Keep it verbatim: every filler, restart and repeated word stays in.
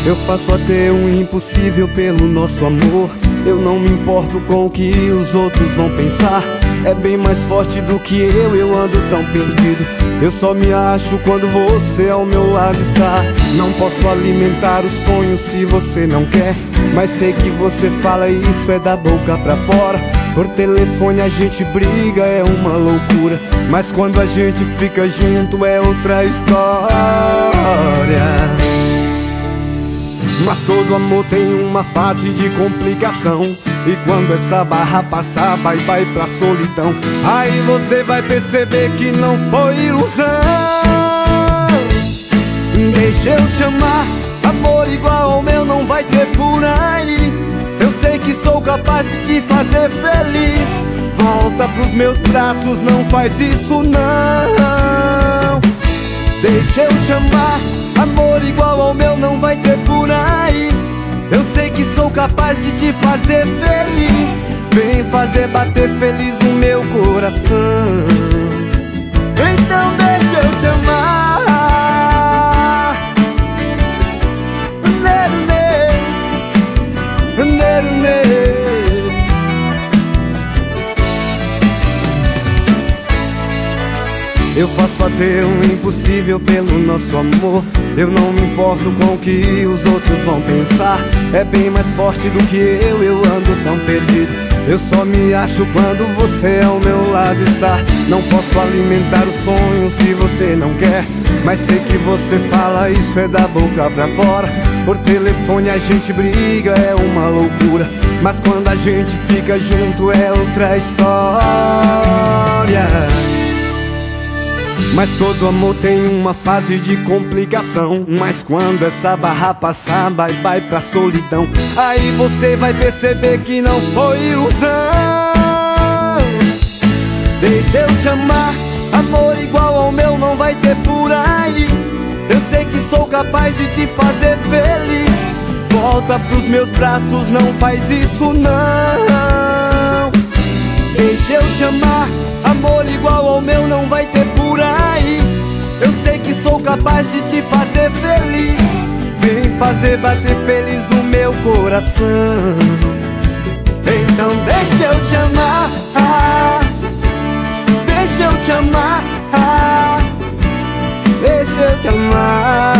Eu faço até o impossível pelo nosso amor. Eu não me importo com o que os outros vão pensar. É bem mais forte do que eu, eu ando tão perdido. Eu só me acho quando você ao meu lado está. Não posso alimentar os sonhos se você não quer, mas sei que você fala e isso é da boca pra fora. Por telefone a gente briga, é uma loucura, mas quando a gente fica junto é outra história. Mas todo amor tem uma fase de complicação, e quando essa barra passar, vai, vai pra solidão. Aí você vai perceber que não foi ilusão. Deixa eu chamar, amor igual ao meu não vai ter por aí. Eu sei que sou capaz de te fazer feliz. Volta pros meus braços, não faz isso não. Deixa eu chamar, amor igual ao meu não vai ter por aí. Eu sei que sou capaz de te fazer feliz. Vem fazer bater feliz o meu coração. Então deixa eu te amar. Eu faço até o impossível pelo nosso amor. Eu não me importo com o que os outros vão pensar. É bem mais forte do que eu, eu ando tão perdido. Eu só me acho quando você ao meu lado está. Não posso alimentar os sonhos se você não quer, mas sei que você fala, isso é da boca pra fora. Por telefone a gente briga, é uma loucura, mas quando a gente fica junto é outra história. Mas todo amor tem uma fase de complicação, mas quando essa barra passar, vai, vai pra solidão. Aí você vai perceber que não foi ilusão. Deixa eu te amar, amor igual ao meu não vai ter por aí. Eu sei que sou capaz de te fazer feliz. Volta pros meus braços, não faz isso não. Deixa eu te amar, amor igual ao meu não vai ter por aí. Eu sei que sou capaz de te fazer feliz. Vem fazer bater feliz o meu coração. Então deixa eu te amar, ah, deixa eu te amar, ah, deixa eu te amar.